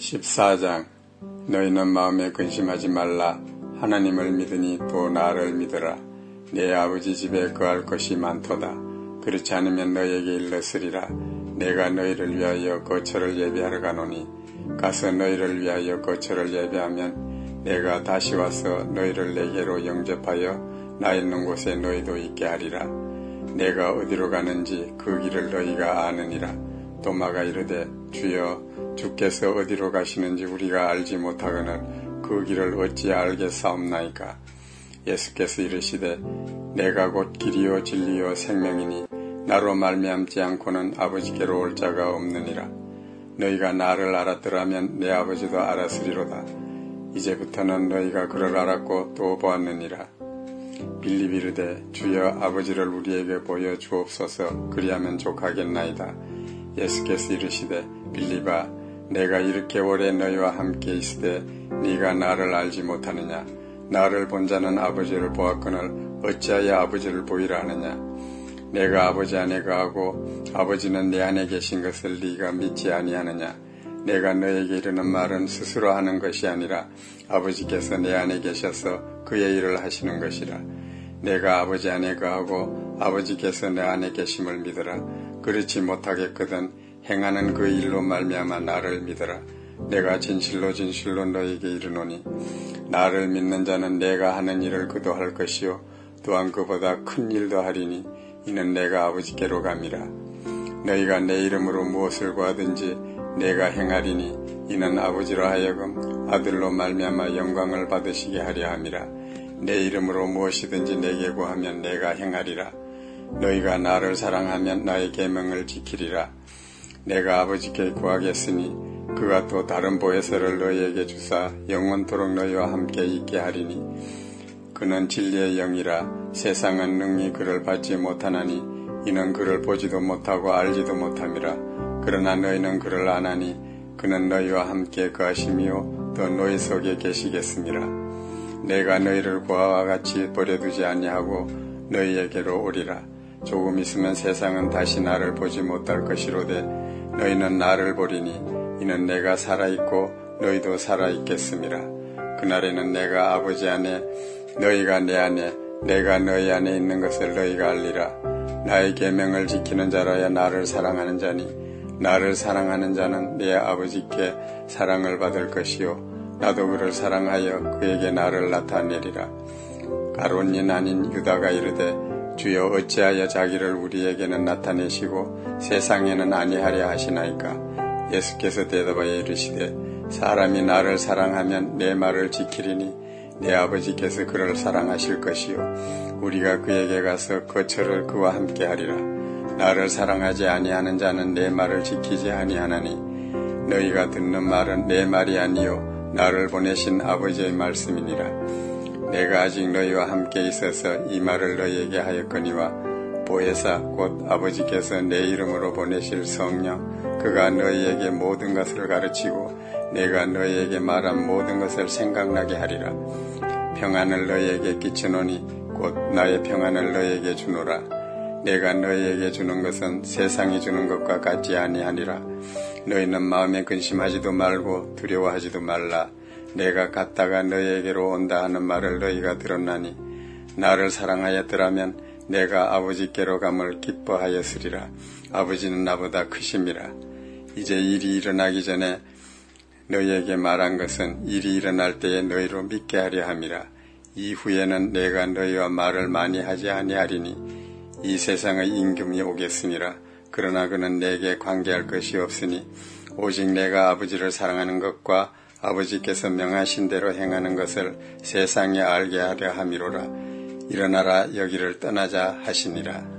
14장 너희는 마음에 근심하지 말라. 하나님을 믿으니 또 나를 믿으라. 내 아버지 집에 거할 것이 많도다. 그렇지 않으면 너희에게 일렀으리라. 내가 너희를 위하여 거처를 예비하러 가노니 가서 너희를 위하여 거처를 예비하면 내가 다시 와서 너희를 내게로 영접하여 나 있는 곳에 너희도 있게 하리라. 내가 어디로 가는지 그 길을 너희가 아느니라. 도마가 이르되 주여 주께서 어디로 가시는지 우리가 알지 못하거늘 그 길을 어찌 알겠사옵나이까. 예수께서 이르시되 내가 곧 길이요 진리요 생명이니 나로 말미암지 않고는 아버지께로 올 자가 없느니라. 너희가 나를 알았더라면 내 아버지도 알았으리로다. 이제부터는 너희가 그를 알았고 또 보았느니라. 빌립이 이르되 주여 아버지를 우리에게 보여주옵소서. 그리하면 족하겠나이다. 예수께서 이르시되 빌립아 내가 이렇게 오래 너희와 함께 있으되 네가 나를 알지 못하느냐. 나를 본 자는 아버지를 보았거늘 어찌하여 아버지를 보이라 하느냐. 내가 아버지 안에 거하고 아버지는 내 안에 계신 것을 네가 믿지 아니하느냐. 내가 너에게 이르는 말은 스스로 하는 것이 아니라 아버지께서 내 안에 계셔서 그의 일을 하시는 것이라. 내가 아버지 안에 거하고 아버지께서 내 안에 계심을 믿으라. 그렇지 못하겠거든 행하는 그 일로 말미암아 나를 믿으라. 내가 진실로 진실로 너에게 이르노니 나를 믿는 자는 내가 하는 일을 그도 할 것이요 또한 그보다 큰 일도 하리니 이는 내가 아버지께로 감이라. 너희가 내 이름으로 무엇을 구하든지 내가 행하리니 이는 아버지로 하여금 아들로 말미암아 영광을 받으시게 하려 함이라. 내 이름으로 무엇이든지 내게 구하면 내가 행하리라. 너희가 나를 사랑하면 나의 계명을 지키리라. 내가 아버지께 구하겠으니 그가 또 다른 보혜사를 너희에게 주사 영원토록 너희와 함께 있게 하리니 그는 진리의 영이라. 세상은 능히 그를 받지 못하나니 이는 그를 보지도 못하고 알지도 못함이라. 그러나 너희는 그를 아나니 그는 너희와 함께 거하시며 또 너희 속에 계시겠음이라. 내가 너희를 고아와 같이 버려두지 아니하고 너희에게로 오리라. 조금 있으면 세상은 다시 나를 보지 못할 것이로되 너희는 나를 보리니 이는 내가 살아있고 너희도 살아있겠음이라. 그날에는 내가 아버지 안에 너희가 내 안에 내가 너희 안에 있는 것을 너희가 알리라. 나의 계명을 지키는 자라야 나를 사랑하는 자니 나를 사랑하는 자는 내 아버지께 사랑을 받을 것이요 나도 그를 사랑하여 그에게 나를 나타내리라. 가룟인 아닌 유다가 이르되 주여 어찌하여 자기를 우리에게는 나타내시고 세상에는 아니하려 하시나이까. 예수께서 대답하여 이르시되 사람이 나를 사랑하면 내 말을 지키리니 내 아버지께서 그를 사랑하실 것이요 우리가 그에게 가서 거처를 그와 함께 하리라. 나를 사랑하지 아니하는 자는 내 말을 지키지 아니하나니 너희가 듣는 말은 내 말이 아니요 나를 보내신 아버지의 말씀이니라. 내가 아직 너희와 함께 있어서 이 말을 너희에게 하였거니와 보혜사 곧 아버지께서 내 이름으로 보내실 성령 그가 너희에게 모든 것을 가르치고 내가 너희에게 말한 모든 것을 생각나게 하리라. 평안을 너희에게 끼치노니 곧 나의 평안을 너희에게 주노라. 내가 너희에게 주는 것은 세상이 주는 것과 같지 아니하니라. 너희는 마음에 근심하지도 말고 두려워하지도 말라. 내가 갔다가 너희에게로 온다 하는 말을 너희가 들었나니 나를 사랑하였더라면 내가 아버지께로 감을 기뻐하였으리라. 아버지는 나보다 크심이라. 이제 일이 일어나기 전에 너희에게 말한 것은 일이 일어날 때에 너희로 믿게 하려 함이라. 이후에는 내가 너희와 말을 많이 하지 아니하리니 이 세상의 임금이 오겠으니라. 그러나 그는 내게 관계할 것이 없으니 오직 내가 아버지를 사랑하는 것과 아버지께서 명하신 대로 행하는 것을 세상에 알게 하려 함이로라. 일어나라 여기를 떠나자 하시니라.